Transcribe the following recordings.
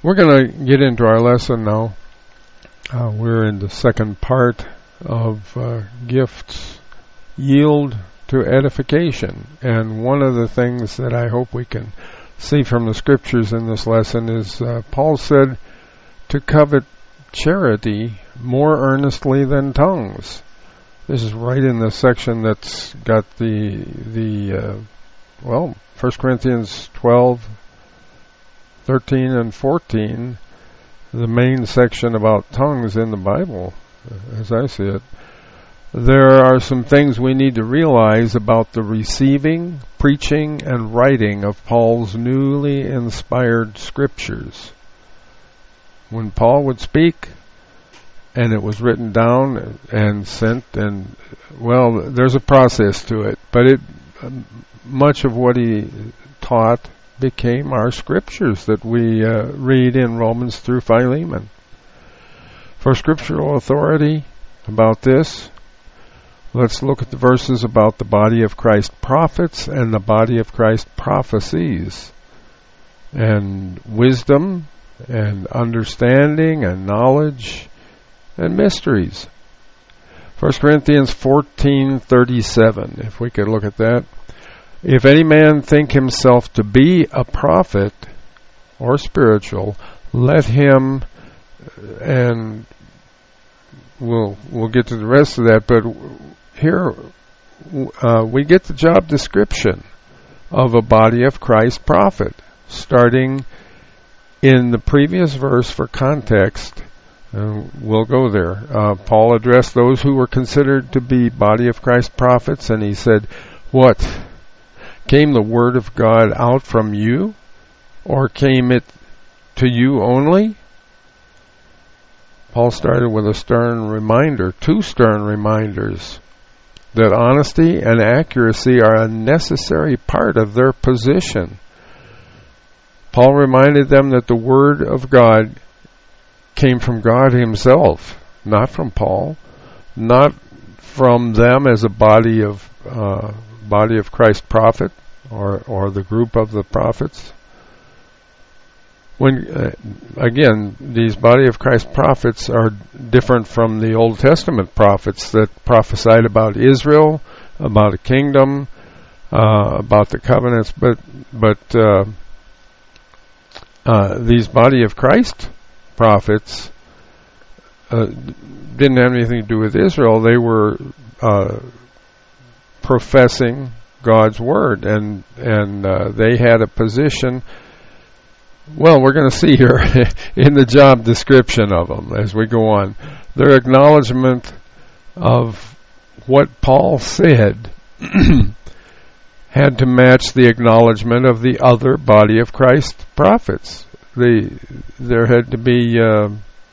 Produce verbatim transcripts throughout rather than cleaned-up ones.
We're going to get into our lesson now. Uh, we're in the second part of uh, gifts yield to edification. And one of the things that I hope we can see from the scriptures in this lesson is uh, Paul said to covet charity more earnestly than tongues. This is right in the section that's got the, the uh, well, First Corinthians twelve, thirteen, and fourteen, the main section about tongues in the Bible, as I see it. There are some things we need to realize about the receiving, preaching, and writing of Paul's newly inspired scriptures. When Paul would speak, and it was written down and sent, and, well, there's a process to it, but it much of what he taught became our scriptures that we uh, read in Romans through Philemon. For scriptural authority about this, let's look at the verses about the body of Christ prophets and the body of Christ prophecies, and wisdom and understanding and knowledge and mysteries. First Corinthians fourteen thirty-seven, if we could look at that. If any man think himself to be a prophet or spiritual, let him, and we'll we'll get to the rest of that, but here uh, we get the job description of a body of Christ prophet, starting in the previous verse for context. Uh, we'll go there. Uh, Paul addressed those who were considered to be body of Christ prophets, and he said, what? Came the word of God out from you, or came it to you only? Paul started with a stern reminder, two stern reminders, that honesty and accuracy are a necessary part of their position. Paul reminded them that the word of God came from God himself, not from Paul, not from them as a body of uh, body of Christ prophet or or the group of the prophets. When uh, again, these body of Christ prophets are different from the Old Testament prophets that prophesied about Israel, about a kingdom, uh, about the covenants, but but uh, uh, these body of Christ prophets uh, didn't have anything to do with Israel. They were uh, professing God's word, and and uh, they had a position. Well, we're going to see here in the job description of them as we go on. Their acknowledgement of what Paul said had to match the acknowledgement of the other body of Christ prophets. The, there had to be uh,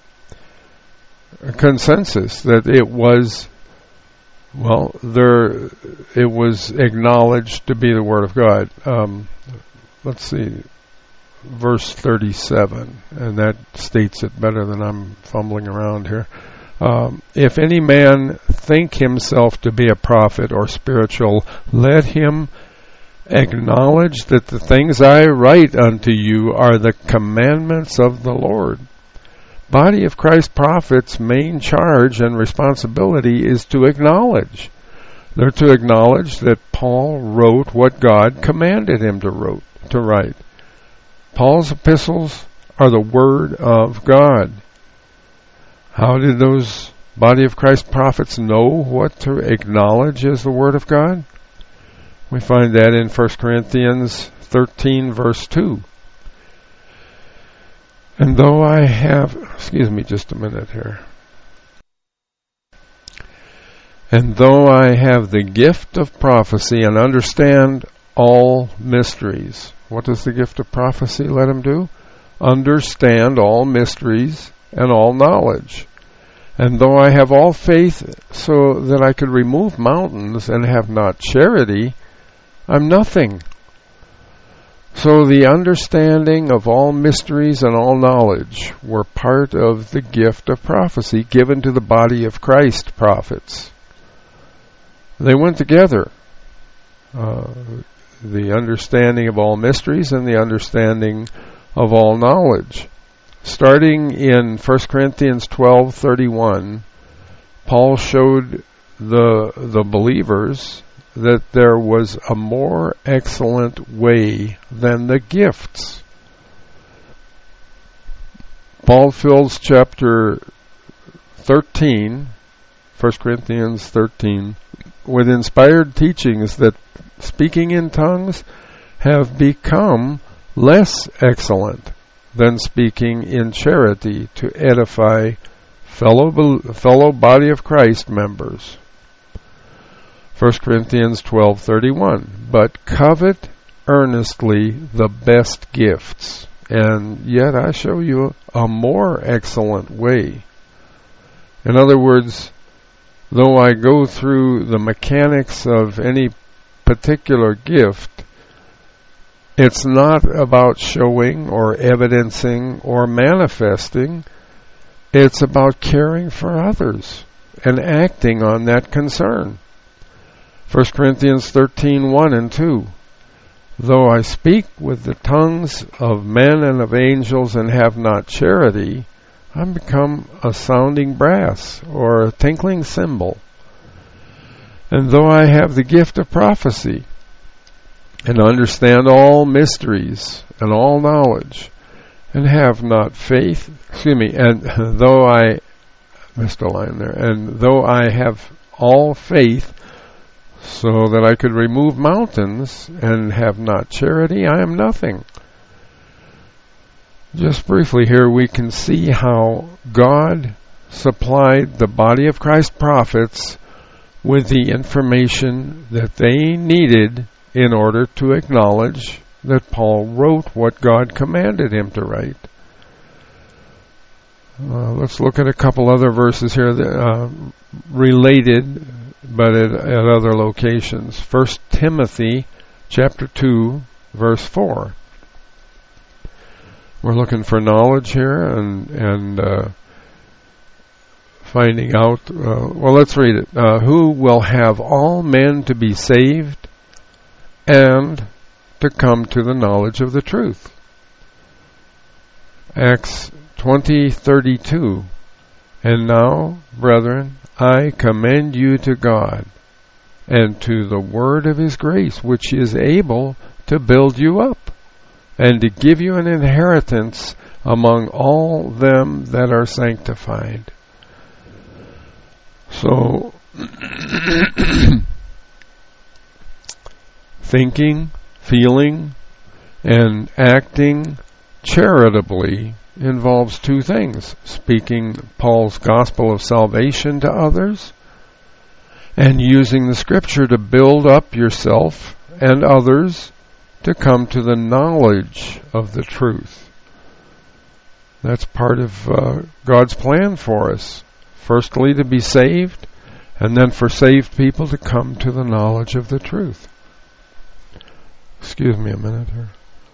a consensus that it was, well, there it was acknowledged to be the Word of God. Um, let's see, verse thirty-seven, and that states it better than I'm fumbling around here. Um, if any man think himself to be a prophet or spiritual, let him acknowledge that the things I write unto you are the commandments of the Lord. Body of Christ prophets' main charge and responsibility is to acknowledge. They're to acknowledge that Paul wrote what God commanded him to wrote to write. Paul's epistles are the Word of God. How did those body of Christ prophets know what to acknowledge as the Word of God? We find that in First Corinthians thirteen, verse two. And though I have, excuse me just a minute here. And though I have the gift of prophecy and understand all mysteries. What does the gift of prophecy let him do? Understand all mysteries and all knowledge. And though I have all faith so that I could remove mountains and have not charity, I'm nothing. So the understanding of all mysteries and all knowledge were part of the gift of prophecy given to the body of Christ prophets. They went together. Uh, the understanding of all mysteries and the understanding of all knowledge. starting in First Corinthians twelve thirty-one, Paul showed the the believers that there was a more excellent way than the gifts. Paul fills chapter thirteen, First Corinthians thirteen, with inspired teachings that speaking in tongues have become less excellent than speaking in charity to edify fellow fellow body of Christ members. First Corinthians twelve thirty-one, but covet earnestly the best gifts, and yet I show you a more excellent way. In other words, though I go through the mechanics of any particular gift, it's not about showing or evidencing or manifesting. It's about caring for others and acting on that concern. First Corinthians thirteen, one and two. Though I speak with the tongues of men and of angels and have not charity, I'm become a sounding brass or a tinkling cymbal. And though I have the gift of prophecy and understand all mysteries and all knowledge and have not faith, excuse me, and though I, missed a line there, and though I have all faith so that I could remove mountains and have not charity, I am nothing. Just briefly here, we can see how God supplied the body of Christ prophets with the information that they needed in order to acknowledge that Paul wrote what God commanded him to write. Uh, let's look at a couple other verses here that uh, related, but at, at other locations. First Timothy chapter two, verse four. We're looking for knowledge here and and uh, finding out. Uh, well, let's read it. Uh, who will have all men to be saved and to come to the knowledge of the truth. Acts twenty thirty-two. And now, brethren, I commend you to God and to the word of his grace, which is able to build you up and to give you an inheritance among all them that are sanctified. So, thinking, feeling, and acting charitably involves two things: speaking Paul's gospel of salvation to others and using the scripture to build up yourself and others to come to the knowledge of the truth. That's part of uh, God's plan for us. Firstly, to be saved, and then for saved people to come to the knowledge of the truth. Excuse me a minute here.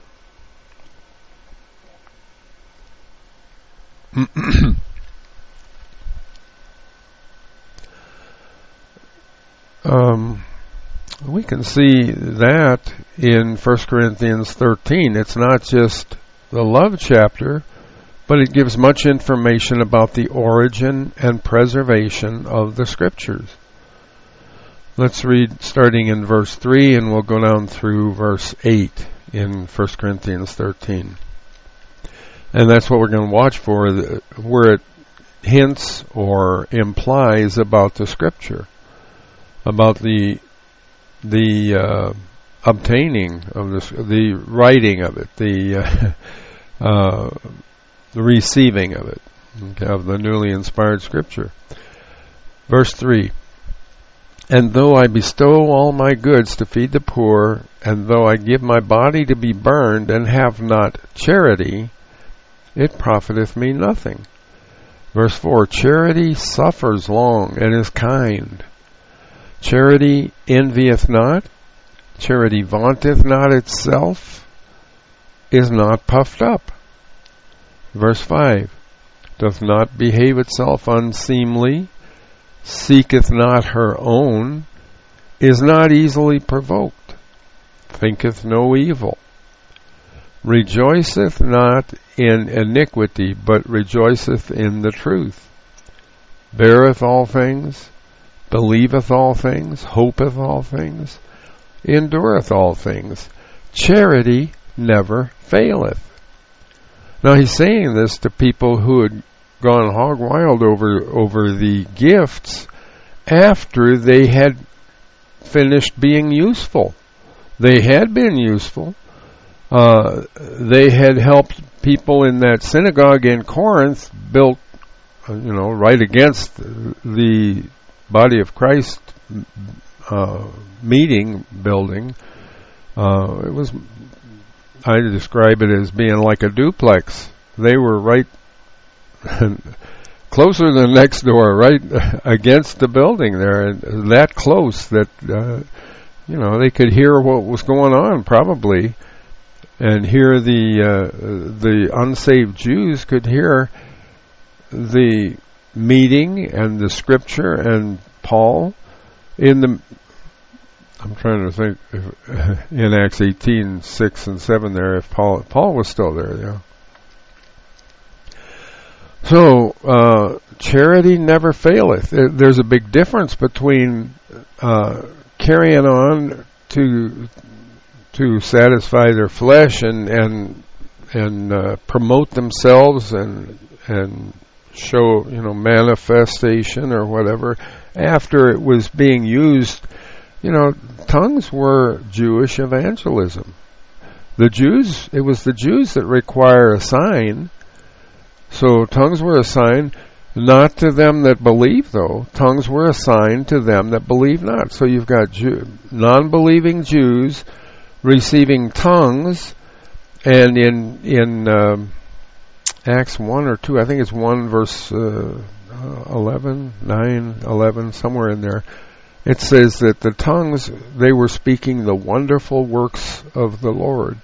um, we can see that in First Corinthians thirteen. It's not just the love chapter, but it gives much information about the origin and preservation of the scriptures. Let's read starting in verse three, and we'll go down through verse eight in First Corinthians thirteen. And that's what we're going to watch for, where it hints or implies about the scripture, about the the uh, obtaining of this, the writing of it, the uh, uh, the receiving of it, okay, of the newly inspired scripture. Verse three. And though I bestow all my goods to feed the poor, and though I give my body to be burned, and have not charity, it profiteth me nothing. Verse four, charity suffers long and is kind. Charity envieth not. Charity vaunteth not itself, is not puffed up. Verse five, doth not behave itself unseemly, seeketh not her own, is not easily provoked, thinketh no evil, rejoiceth not in iniquity, but rejoiceth in the truth, beareth all things, believeth all things, hopeth all things, endureth all things. Charity never faileth. Now he's saying this to people who had gone hog wild over over the gifts after they had finished being useful. They had been useful. Uh, they had helped people in that synagogue in Corinth, built, uh, you know, right against the body of Christ uh, meeting building. Uh, it was, I describe it as being like a duplex. They were right closer than next door, right against the building there, and that close that, uh, you know, they could hear what was going on probably, and hear the uh, the unsaved Jews could hear the meeting and the scripture and Paul in the. I'm trying to think if, in Acts eighteen, six and seven there, if Paul Paul was still there, yeah. So, uh, charity never faileth. There's a big difference between uh, carrying on to to satisfy their flesh and and and uh, promote themselves and and show, you know, manifestation or whatever after it was being used. You know, tongues were Jewish evangelism. The Jews, it was the Jews that require a sign. So tongues were a sign, not to them that believe, though. Tongues were a sign to them that believe not. So you've got Jew, non-believing Jews receiving tongues, and in in um, Acts one or two, I think it's one verse uh, eleven, nine, eleven, somewhere in there, it says that the tongues, they were speaking the wonderful works of the Lord.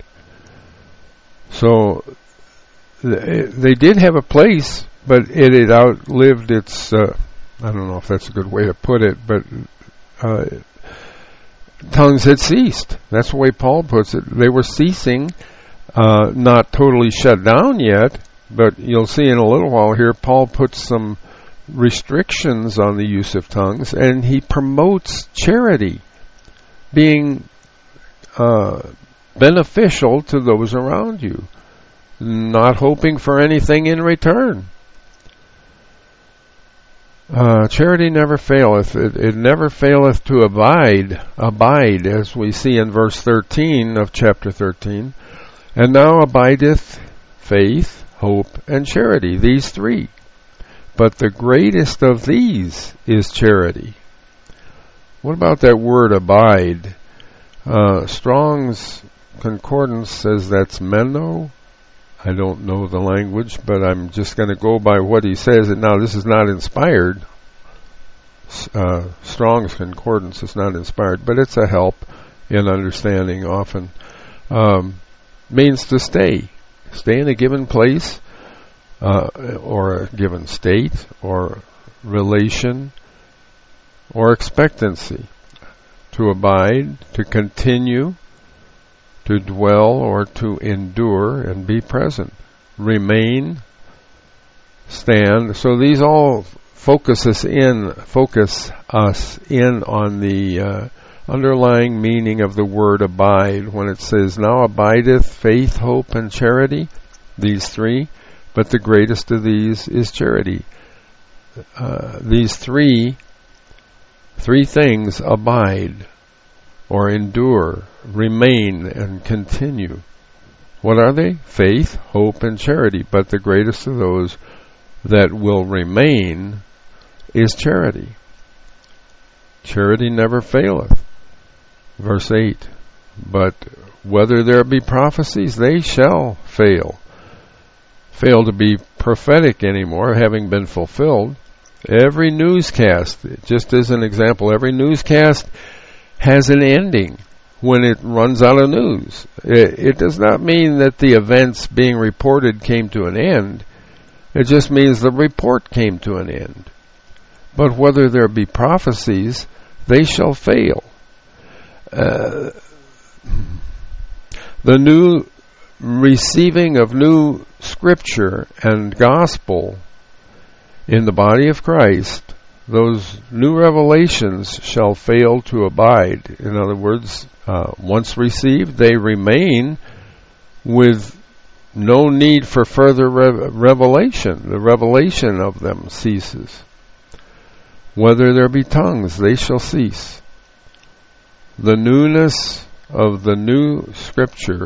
So they did have a place, but it had outlived its, uh, I don't know if that's a good way to put it, but uh, tongues had ceased. That's the way Paul puts it. They were ceasing, uh, not totally shut down yet, but you'll see in a little while here, Paul puts some restrictions on the use of tongues, and he promotes charity, being uh, beneficial to those around you, not hoping for anything in return. Uh, charity never faileth. It, it never faileth to abide, abide, as we see in verse thirteen of chapter thirteen. And now abideth faith, hope, and charity, these three. But the greatest of these is charity. What about that word abide? Uh, Strong's Concordance says that's meno. I don't know the language, but I'm just going to go by what he says. And now this is not inspired. Uh, Strong's Concordance is not inspired, but it's a help in understanding often. Um, means to stay. Stay in a given place, uh, or a given state, or relation, or expectancy. To abide, to continue, to dwell or to endure and be present, remain, stand. So these all focus us in, focus us in on the uh, underlying meaning of the word abide when it says, now abideth faith, hope, and charity, these three, but the greatest of these is charity. Uh, these three, three things abide or endure, remain, and continue. What are they? Faith, hope, and charity. But the greatest of those that will remain is charity. Charity never faileth. Verse eight. But whether there be prophecies, they shall fail. Fail to be prophetic anymore, having been fulfilled. Every newscast, just as an example, every newscast has an ending when it runs out of news. It, it does not mean that the events being reported came to an end. It just means the report came to an end. But whether there be prophecies, they shall fail. Uh, the new receiving of new scripture and gospel in the body of Christ, those new revelations shall fail to abide. In other words, uh, once received, they remain with no need for further re- revelation. The revelation of them ceases. Whether there be tongues, they shall cease. The newness of the new scripture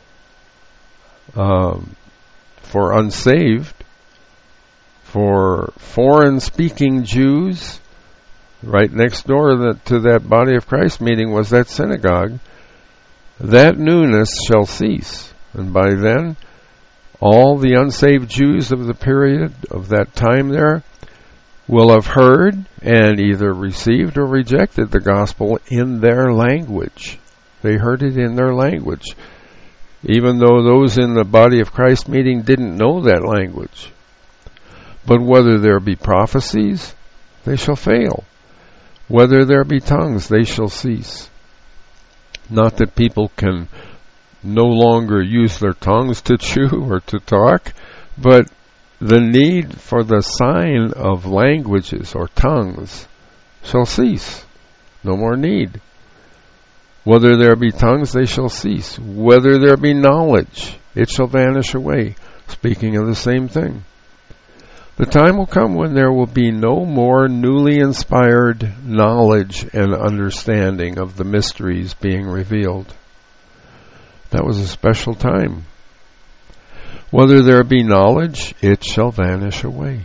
um, for unsaved, for foreign-speaking Jews, right next door that, to that Body of Christ meeting was that synagogue, that newness shall cease. And by then, all the unsaved Jews of the period of that time there will have heard and either received or rejected the gospel in their language. They heard it in their language, even though those in the Body of Christ meeting didn't know that language. But whether there be prophecies, they shall fail. Whether there be tongues, they shall cease. Not that people can no longer use their tongues to chew or to talk, but the need for the sign of languages or tongues shall cease. No more need. Whether there be tongues, they shall cease. Whether there be knowledge, it shall vanish away. Speaking of the same thing. The time will come when there will be no more newly inspired knowledge and understanding of the mysteries being revealed. That was a special time. Whether there be knowledge, it shall vanish away.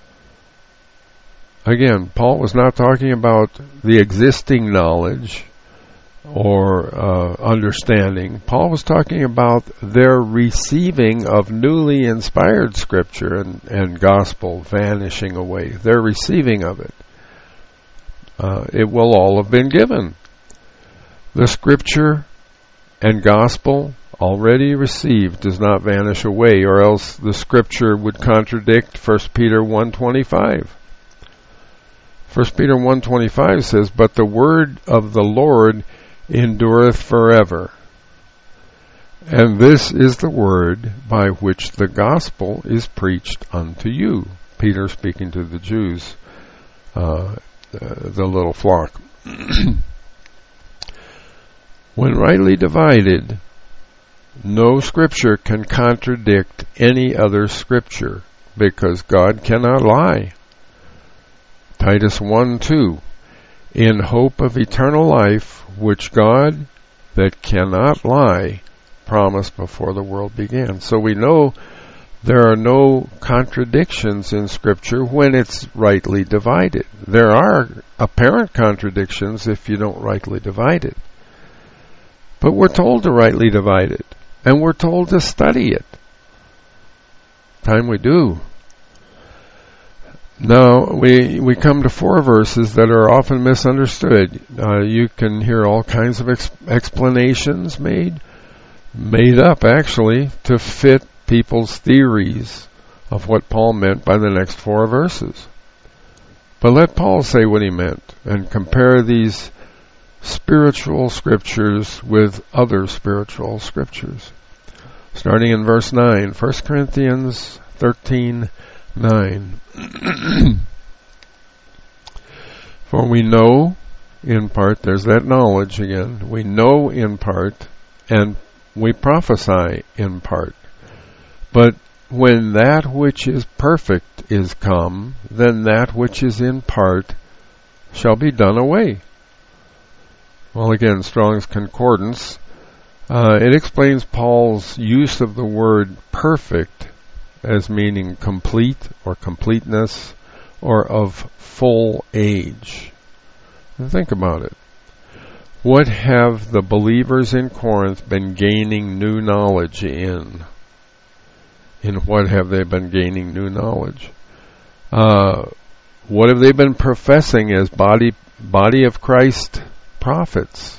Again, Paul was not talking about the existing knowledge or uh, understanding. Paul was talking about their receiving of newly inspired scripture and, and gospel vanishing away. Their receiving of it. Uh, it will all have been given. The scripture and gospel already received does not vanish away, or else the scripture would contradict First Peter one twenty-five. First Peter one twenty-five says, "But the word of the Lord endureth forever. And this is the word by which the gospel is preached unto you." Peter speaking to the Jews, uh, the little flock. When rightly divided, no scripture can contradict any other scripture, because God cannot lie. Titus one two, "In hope of eternal life, which God, that cannot lie, promised before the world began." So we know there are no contradictions in Scripture when it's rightly divided. There are apparent contradictions if you don't rightly divide it. But we're told to rightly divide it, and we're told to study it. Time we do. Now, we we come to four verses that are often misunderstood. Uh, you can hear all kinds of ex- explanations made, made up actually, to fit people's theories of what Paul meant by the next four verses. But let Paul say what he meant, and compare these spiritual scriptures with other spiritual scriptures. Starting in verse nine, First Corinthians thirteen nine. For we know in part, there's that knowledge again, we know in part, and we prophesy in part. But when that which is perfect is come, then that which is in part shall be done away. Well, again, Strong's Concordance, uh, it explains Paul's use of the word perfect as meaning complete or completeness or of full age. And think about it. What have the believers in Corinth been gaining new knowledge in? In what have they been gaining new knowledge? Uh, what have they been professing as body body of Christ prophets?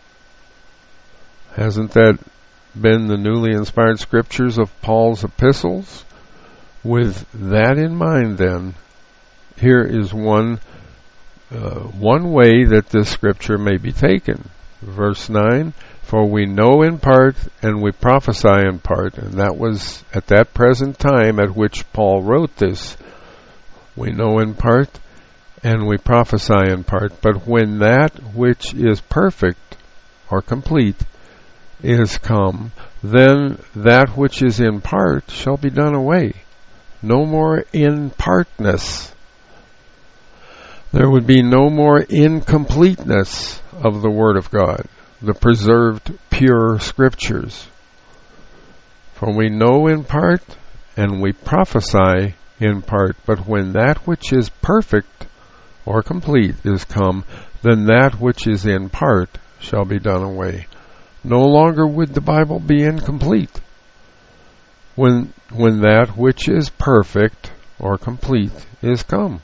Hasn't that been the newly inspired scriptures of Paul's epistles? With that in mind, then, here is one uh, one way that this scripture may be taken. Verse nine, For we know in part and we prophesy in part. And that was at that present time at which Paul wrote this. We know in part and we prophesy in part. But when that which is perfect or complete is come, then that which is in part shall be done away. No more in partness. There would be no more incompleteness of the Word of God, the preserved pure Scriptures. For we know in part and we prophesy in part, but when that which is perfect or complete is come, then that which is in part shall be done away. No longer would the Bible be incomplete when when that which is perfect or complete is come.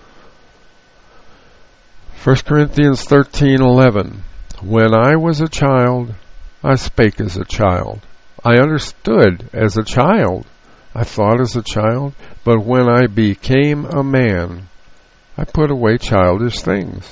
First Corinthians thirteen eleven. When I was a child, I spake as a child. I understood as a child. I thought as a child. But when I became a man, I put away childish things.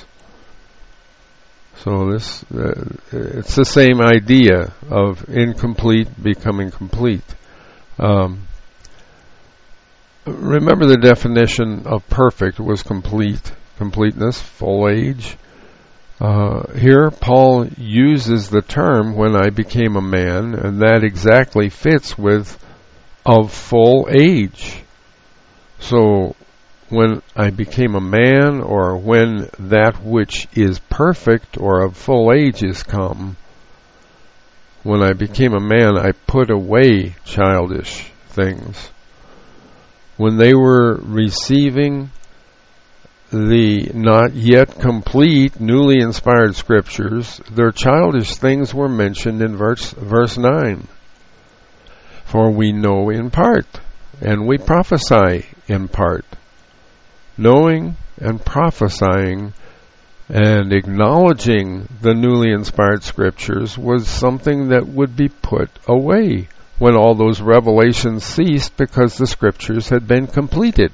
So this, uh, it's the same idea of incomplete becoming complete. Um, remember the definition of perfect was complete, completeness, full age. Uh, here Paul uses the term when I became a man, and that exactly fits with of full age. So when I became a man, or when that which is perfect or of full age is come, when I became a man, I put away childish things. When they were receiving the not yet complete, newly inspired Scriptures, their childish things were mentioned in verse, verse nine. For we know in part, and we prophesy in part. Knowing and prophesying and acknowledging the newly inspired Scriptures was something that would be put away when all those revelations ceased, because the Scriptures had been completed.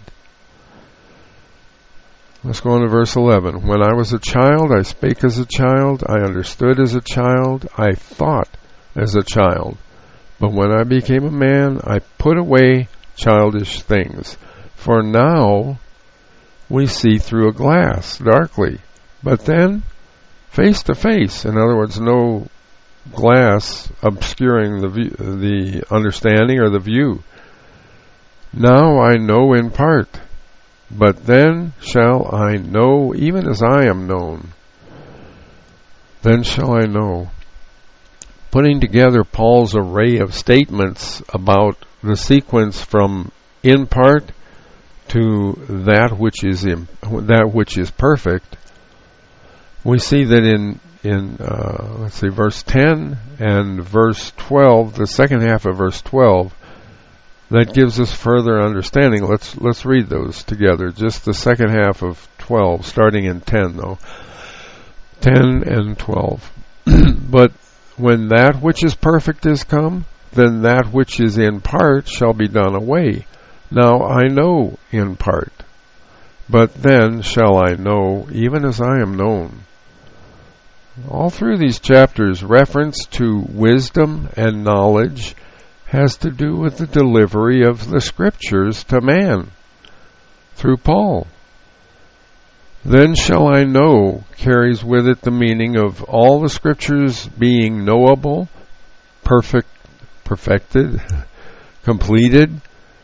Let's go on to verse eleven. When I was a child, I spake as a child, I understood as a child, I thought as a child. But when I became a man, I put away childish things. For now we see through a glass, darkly, but then face to face. In other words, no glass obscuring the view, the understanding or the view. Now I know in part, but then shall I know, even as I am known. Then shall I know. Putting together Paul's array of statements about the sequence from in part to that which is in, that which is perfect, we see that in in uh, let's see, verse ten and verse twelve, the second half of verse twelve, that gives us further understanding. Let's let's read those together. Just the second half of twelve, starting in ten, though. Ten and twelve. But when that which is perfect is come, then that which is in part shall be done away. Now I know in part, but then shall I know, even as I am known. All through these chapters, reference to wisdom and knowledge has to do with the delivery of the Scriptures to man through Paul. Then shall I know carries with it the meaning of all the Scriptures being knowable, perfect, perfected, completed.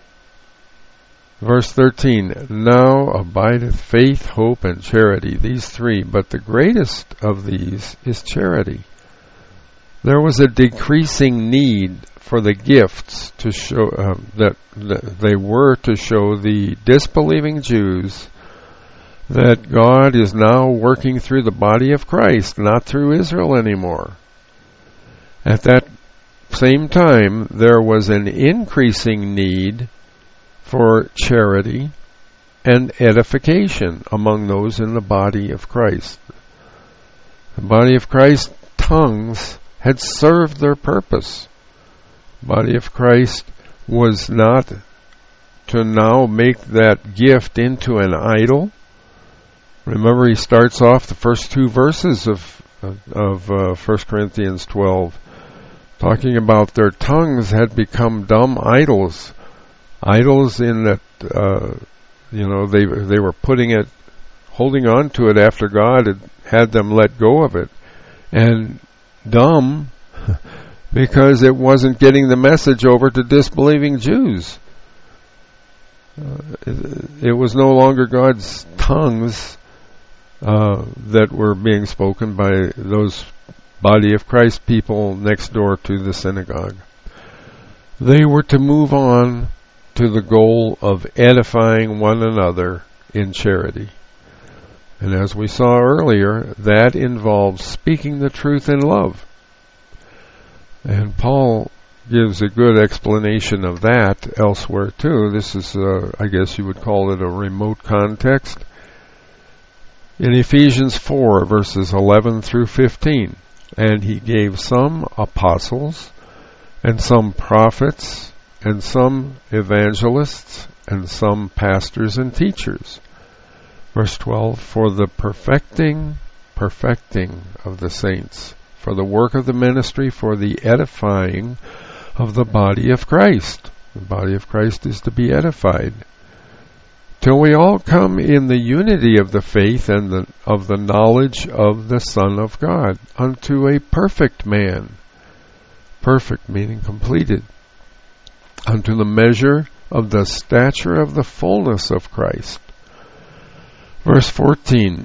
Verse thirteen, now abideth faith, hope, and charity, these three, but the greatest of these is charity. There was a decreasing need for the gifts to show uh, that, that they were to show the disbelieving Jews that God is now working through the body of Christ, not through Israel anymore. At that same time, there was an increasing need for charity and edification among those in the body of Christ. The body of Christ tongues had served their purpose. The body of Christ was not to now make that gift into an idol. Remember, he starts off the first two verses of of uh, First Corinthians twelve, talking about their tongues had become dumb idols. Idols in that, uh, you know, they they were putting it, holding on to it after God had had them let go of it. And dumb because it wasn't getting the message over to disbelieving Jews. Uh, it, it was no longer God's tongues uh, that were being spoken by those body of Christ people next door to the synagogue. They were to move on to the goal of edifying one another in charity. And as we saw earlier, that involves speaking the truth in love. And Paul gives a good explanation of that elsewhere too. This is, uh, I guess you would call it a remote context. In Ephesians four, verses eleven through fifteen, and he gave some apostles, and some prophets, and some evangelists, and some pastors and teachers. Verse twelve, for the perfecting, perfecting of the saints, for the work of the ministry, for the edifying of the body of Christ. The body of Christ is to be edified, till we all come in the unity of the faith and the, of the knowledge of the Son of God, unto a perfect man. Perfect meaning completed. Unto the measure of the stature of the fullness of Christ. Verse fourteen,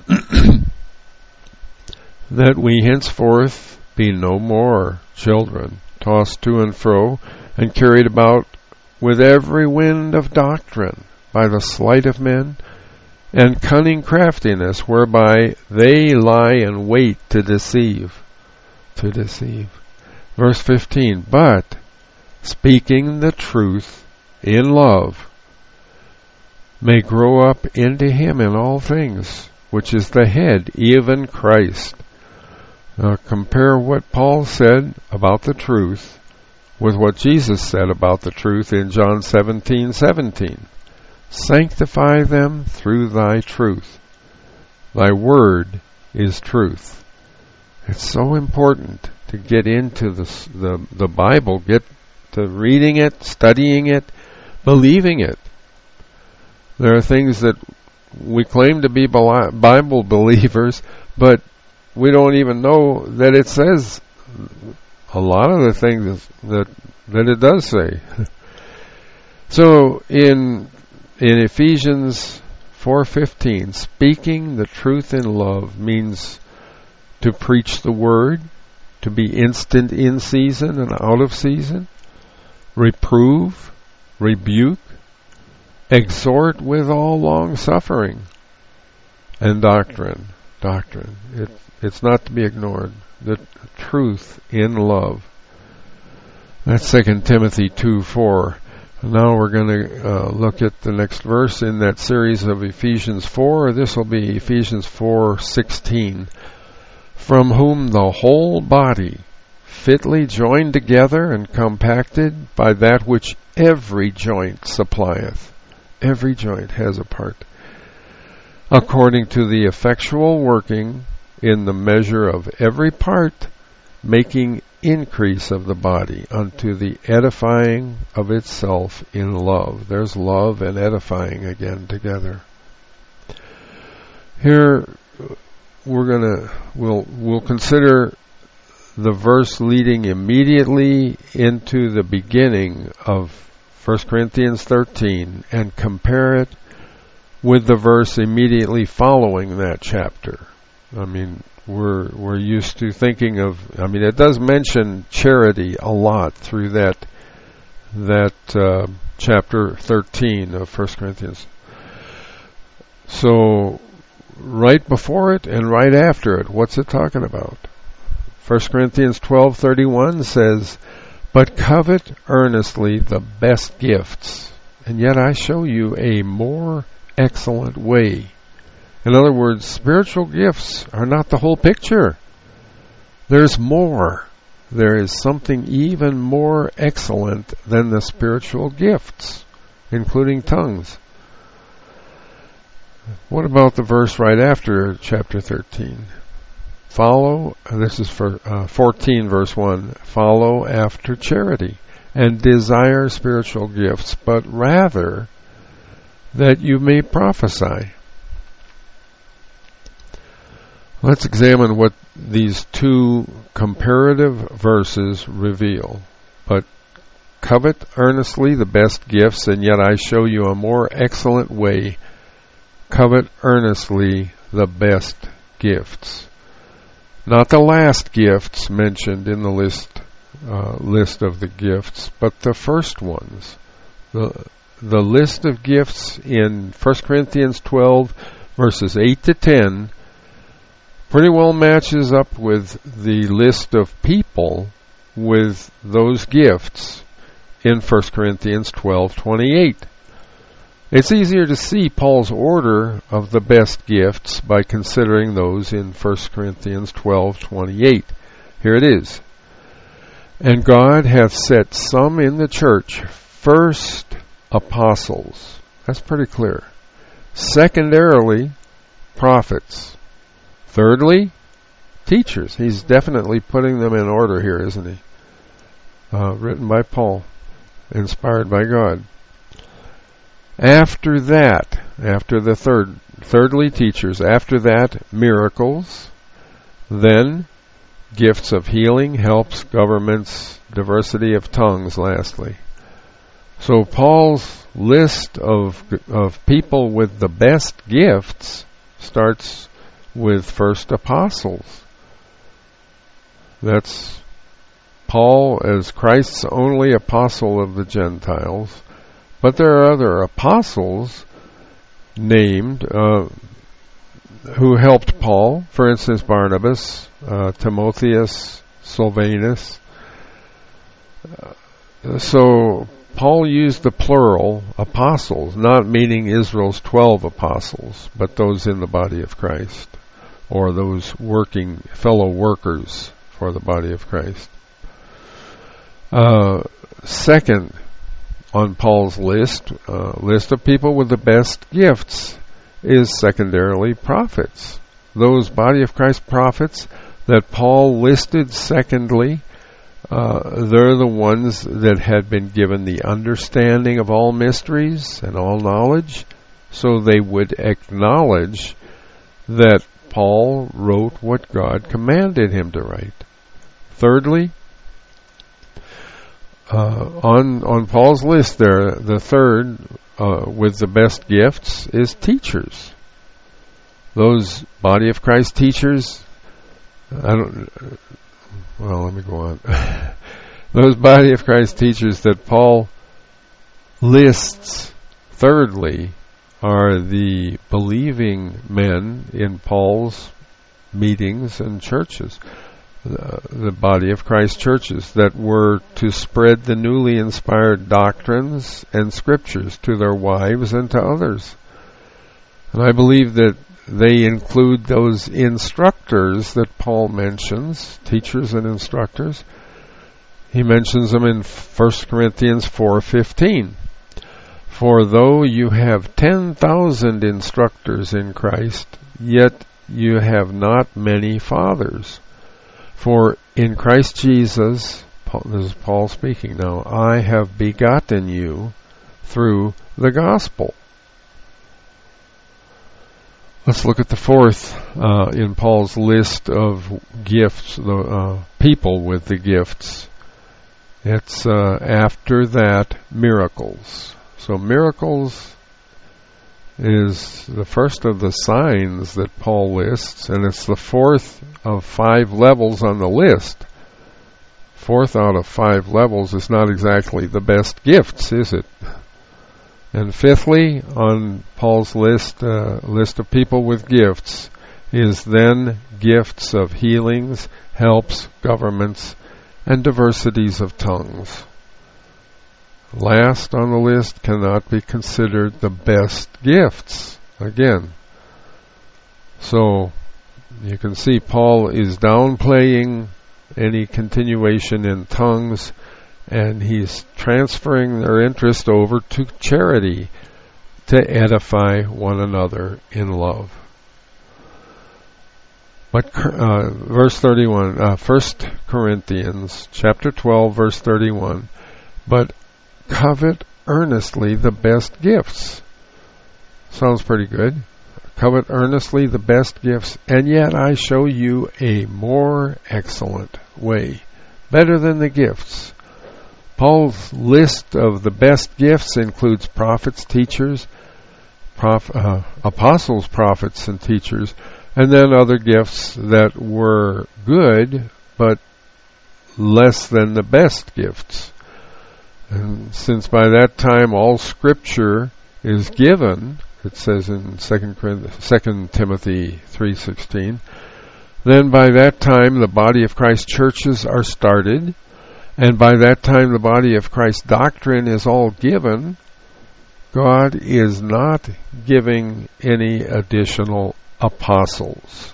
that we henceforth be no more children, tossed to and fro, and carried about with every wind of doctrine, by the sleight of men, and cunning craftiness, whereby they lie in wait to deceive. To deceive. Verse fifteen, but speaking the truth in love, may grow up into him in all things, which is the head, even Christ. Now compare what Paul said about the truth with what Jesus said about the truth in John seventeen seventeen. Sanctify them through thy truth. Thy word is truth. It's so important to get into the, the, the Bible, get to reading it, studying it, believing it. There are things that we claim to be Bible believers, but we don't even know that it says a lot of the things that that it does say. So in in Ephesians four fifteen, speaking the truth in love means to preach the word, to be instant in season and out of season, reprove, rebuke, exhort with all long suffering, and doctrine. Doctrine. It, it's not to be ignored. The truth in love. That's Second Timothy two four. Now we're going to uh, look at the next verse in that series of Ephesians four. This will be Ephesians four sixteen. From whom the whole body, fitly joined together and compacted by that which every joint supplieth. Every joint has a part. According to the effectual working in the measure of every part, making increase of the body unto the edifying of itself in love. There's love and edifying again together. Here we're gonna we'll we'll consider the verse leading immediately into the beginning of First Corinthians thirteen and compare it with the verse immediately following that chapter. I mean, we're we're used to thinking of, I mean, it does mention charity a lot through that that uh, chapter thirteen of First Corinthians. So right before it and right after it, what's it talking about? First Corinthians twelve thirty-one says, but covet earnestly the best gifts, and yet I show you a more excellent way. In other words, spiritual gifts are not the whole picture. There's more. There is something even more excellent than the spiritual gifts, including tongues. What about the verse right after chapter thirteen? Follow, this is for uh, fourteen verse one, follow after charity and desire spiritual gifts, but rather that you may prophesy. Let's examine what these two comparative verses reveal. But covet earnestly the best gifts, and yet I show you a more excellent way. Covet earnestly the best gifts. Not the last gifts mentioned in the list uh, list of the gifts, but the first ones. The, the list of gifts in First Corinthians twelve, verses eight to ten, pretty well matches up with the list of people with those gifts in First Corinthians twelve twenty-eight. It's easier to see Paul's order of the best gifts by considering those in First Corinthians twelve twenty-eight. Here it is. And God hath set some in the church, first apostles. That's pretty clear. Secondarily, prophets. Thirdly, teachers. He's definitely putting them in order here, isn't he? Uh, written by Paul, inspired by God. After that, after the third, thirdly teachers, after that miracles, then gifts of healing, helps, governments, diversity of tongues, lastly. So Paul's list of of people with the best gifts starts with first apostles. That's Paul as Christ's only apostle of the Gentiles. But there are other apostles named uh, who helped Paul. For instance, Barnabas, uh, Timotheus, Silvanus. Uh, so Paul used the plural apostles, not meaning Israel's twelve apostles, but those in the body of Christ, or those working fellow workers for the body of Christ. Uh, second, on Paul's list, uh, list of people with the best gifts is secondarily prophets. Those body of Christ prophets that Paul listed secondly, uh, they're the ones that had been given the understanding of all mysteries and all knowledge, so they would acknowledge that Paul wrote what God commanded him to write. Thirdly, Uh, on on Paul's list there, the third uh, with the best gifts is teachers. Those body of Christ teachers, I don't, well, let me go on. Those body of Christ teachers that Paul lists thirdly are the believing men in Paul's meetings and churches. The, the body of Christ churches that were to spread the newly inspired doctrines and scriptures to their wives and to others. And I believe that they include those instructors that Paul mentions, teachers and instructors. He mentions them in First Corinthians four fifteen. For though you have ten thousand instructors in Christ, yet you have not many fathers. For in Christ Jesus, Paul, this is Paul speaking now, I have begotten you through the gospel. Let's look at the fourth uh, in Paul's list of gifts, the uh, people with the gifts. It's uh, after that, miracles. So miracles is the first of the signs that Paul lists, and it's the fourth of five levels on the list. Fourth out of five levels is not exactly the best gifts, is it? And fifthly, on Paul's list, uh, list of people with gifts, is then gifts of healings, helps, governments, and diversities of tongues. Last on the list cannot be considered the best gifts. Again. So, you can see Paul is downplaying any continuation in tongues, and he's transferring their interest over to charity to edify one another in love. But uh, verse thirty-one, uh, First Corinthians chapter twelve, verse thirty-one. But covet earnestly the best gifts. Sounds pretty good. Covet earnestly the best gifts, and yet I show you a more excellent way, better than the gifts. Paul's list of the best gifts includes prophets, teachers, prof, uh, apostles, prophets, and teachers, and then other gifts that were good, but less than the best gifts. And since by that time all Scripture is given, it says in Second Timothy three sixteen, then by that time the body of Christ churches are started, and by that time the body of Christ doctrine is all given. God is not giving any additional apostles.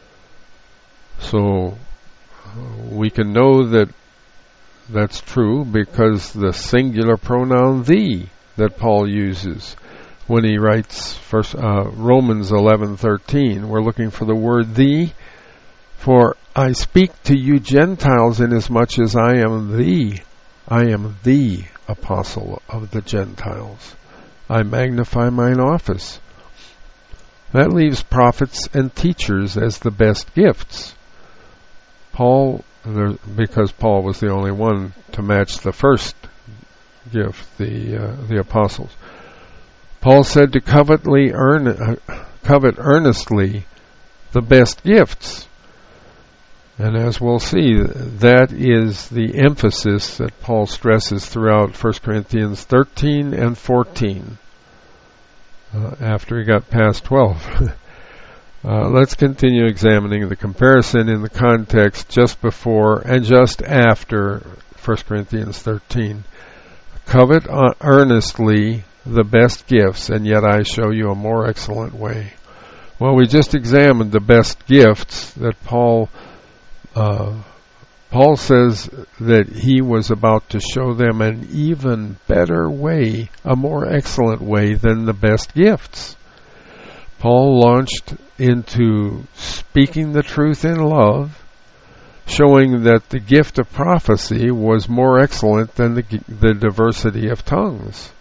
So we can know that that's true because the singular pronoun "thee" that Paul uses when he writes first, uh, Romans eleven thirteen, we're looking for the word "thee." For I speak to you Gentiles inasmuch as I am the, I am the apostle of the Gentiles. I magnify mine office. That leaves prophets and teachers as the best gifts. Paul, because Paul was the only one to match the first gift, the uh, the apostles. Paul said to covetly earn, uh, covet earnestly the best gifts. And as we'll see, that is the emphasis that Paul stresses throughout First Corinthians thirteen and fourteen, uh, after he got past twelve. uh, let's continue examining the comparison in the context just before and just after First Corinthians thirteen. Covet uh, earnestly the best gifts, and yet I show you a more excellent way. Well, we just examined the best gifts that Paul Uh, Paul says that he was about to show them an even better way, a more excellent way than the best gifts. Paul launched into speaking the truth in love, showing that the gift of prophecy was more excellent than the, the diversity of tongues.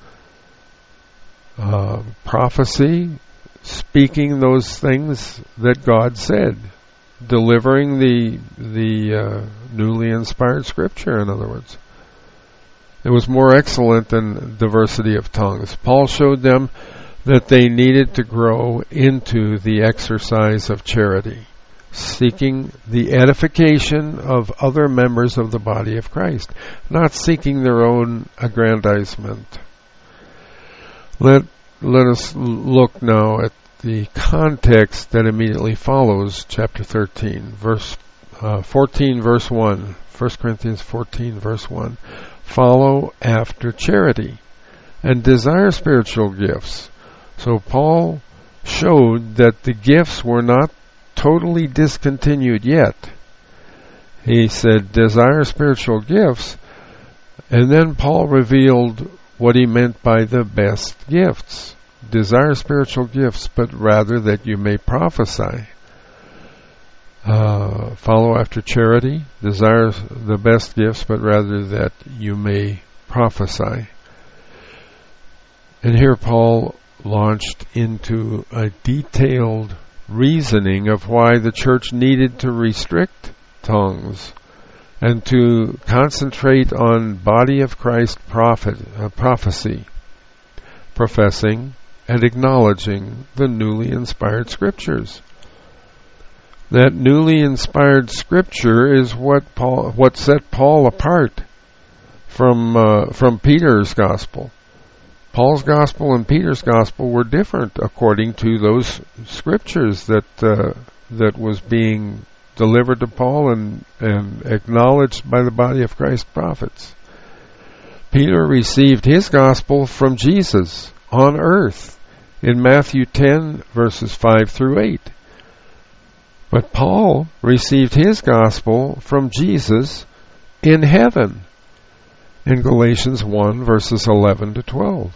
Uh, prophecy, speaking those things that God said. Delivering the the uh, newly inspired Scripture, in other words. It was more excellent than diversity of tongues. Paul showed them that they needed to grow into the exercise of charity, seeking the edification of other members of the body of Christ, not seeking their own aggrandizement. Let, let us look now at the context that immediately follows chapter thirteen, verse uh, fourteen, verse one. First Corinthians fourteen, verse one. Follow after charity and desire spiritual gifts. So Paul showed that the gifts were not totally discontinued yet. He said, desire spiritual gifts, and then Paul revealed what he meant by the best gifts. Desire spiritual gifts, but rather that you may prophesy. Uh, follow after charity, desire the best gifts, but rather that you may prophesy. And here Paul launched into a detailed reasoning of why the church needed to restrict tongues and to concentrate on body of Christ prophet, uh, prophecy, professing and acknowledging the newly inspired Scriptures. That newly inspired Scripture is what Paul, what set Paul apart from uh, from Peter's gospel. Paul's gospel and Peter's gospel were different according to those Scriptures that uh, that was being delivered to Paul and, and acknowledged by the body of Christ prophets. Peter received his gospel from Jesus on earth in Matthew ten, verses five through eight. But Paul received his gospel from Jesus in heaven in Galatians one, verses eleven to twelve.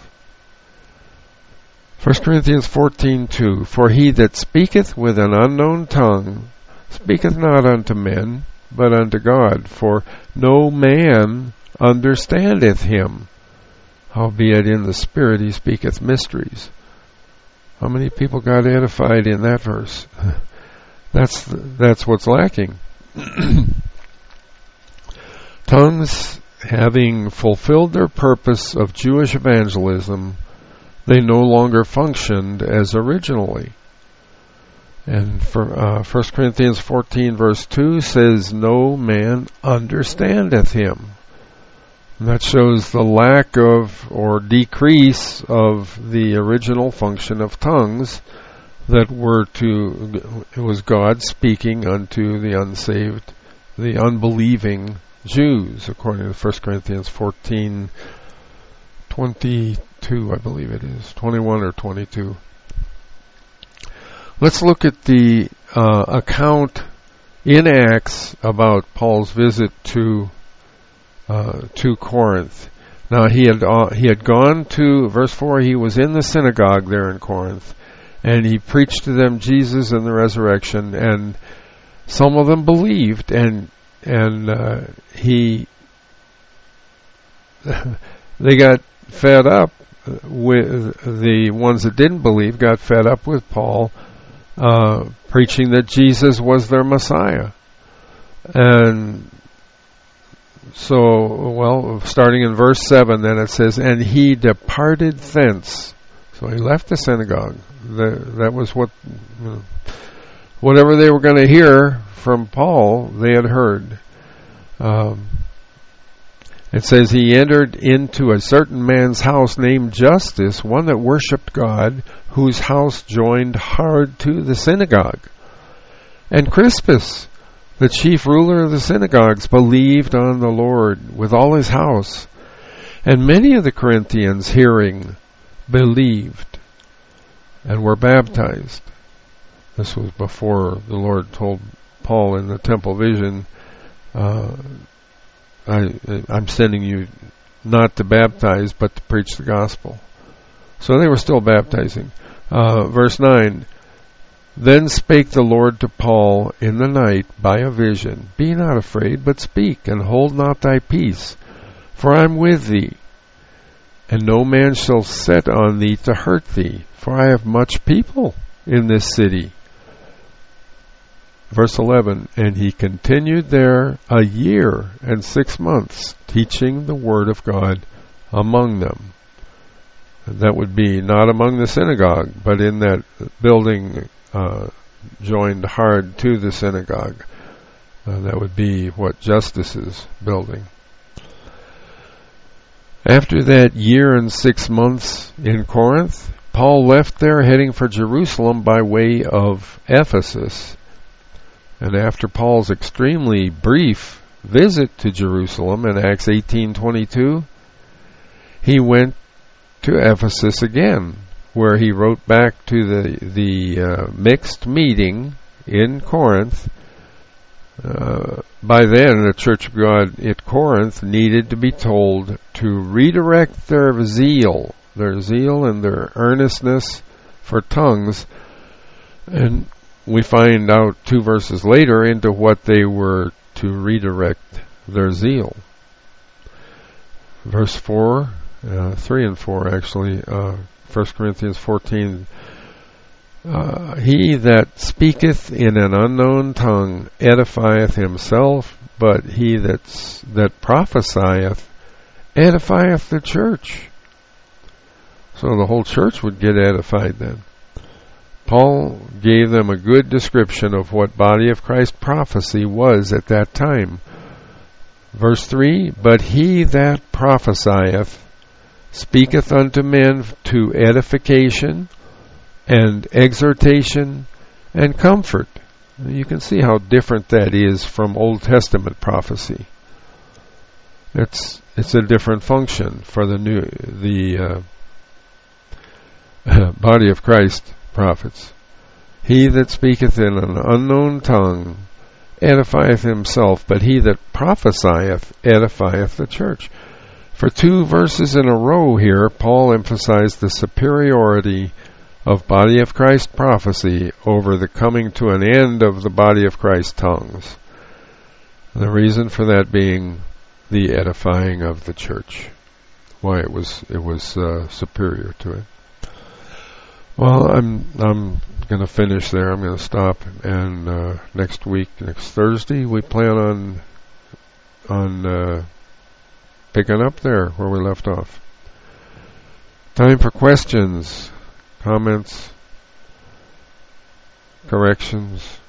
First Corinthians fourteen two. For he that speaketh with an unknown tongue speaketh not unto men, but unto God, for no man understandeth him. Howbeit in the Spirit he speaketh mysteries. How many people got edified in that verse? That's that's what's lacking. Tongues, having fulfilled their purpose of Jewish evangelism, they no longer functioned as originally. And for uh, First Corinthians fourteen verse two says, no man understandeth him. And that shows the lack of or decrease of the original function of tongues that were to, it was God speaking unto the unsaved, the unbelieving Jews, according to First Corinthians fourteen twenty-two, I believe it is, twenty-one or twenty-two. Let's look at the uh, account in Acts about Paul's visit to uh, to Corinth. Now he had uh, he had gone to, verse four, he was in the synagogue there in Corinth, and he preached to them Jesus and the resurrection, and some of them believed, and and uh, he they got fed up with, the ones that didn't believe got fed up with Paul uh, preaching that Jesus was their Messiah. And so, well, starting in verse seven, then it says, and he departed thence. So he left the synagogue. The, that was what, you know, whatever they were going to hear from Paul, they had heard. Um, it says he entered into a certain man's house named Justus, one that worshipped God, whose house joined hard to the synagogue. And Crispus, the chief ruler of the synagogues, believed on the Lord with all his house. And many of the Corinthians, hearing, believed and were baptized. This was before the Lord told Paul in the temple vision, uh, I, I'm sending you not to baptize, but to preach the gospel. So they were still baptizing. Uh, verse nine, then spake the Lord to Paul in the night by a vision, be not afraid, but speak, and hold not thy peace, for I am with thee, and no man shall set on thee to hurt thee, for I have much people in this city. Verse eleven, and he continued there a year and six months, teaching the word of God among them. And that would be not among the synagogue, but in that building uh, joined hard to the synagogue. Uh, that would be what Justus's building. After that year and six months in Corinth, Paul left there heading for Jerusalem by way of Ephesus. And after Paul's extremely brief visit to Jerusalem in Acts eighteen twenty-two, he went to Ephesus again, where he wrote back to the the uh, mixed meeting in Corinth. Uh, by then, the Church of God at Corinth needed to be told to redirect their zeal, their zeal and their earnestness for tongues, and we find out two verses later into what they were to redirect their zeal. Verse four, uh, three and four actually, uh, First Corinthians fourteen, uh, he that speaketh in an unknown tongue edifieth himself, but he that's, that prophesieth edifieth the church. So the whole church would get edified then. Paul gave them a good description of what body of Christ prophecy was at that time. Verse three, but he that prophesieth speaketh unto men to edification and exhortation and comfort. You can see how different that is from Old Testament prophecy. It's it's a different function for the new the uh, body of Christ prophets. He that speaketh in an unknown tongue edifieth himself, but he that prophesieth edifieth the church. For two verses in a row here, Paul emphasized the superiority of body of Christ prophecy over the coming to an end of the body of Christ tongues. The reason for that being the edifying of the church. Why it was it was uh, superior to it. Well, I'm I'm going to finish there. I'm going to stop, and uh, next week, next Thursday, we plan on on uh, picking up there where we left off. Time for questions, comments, corrections.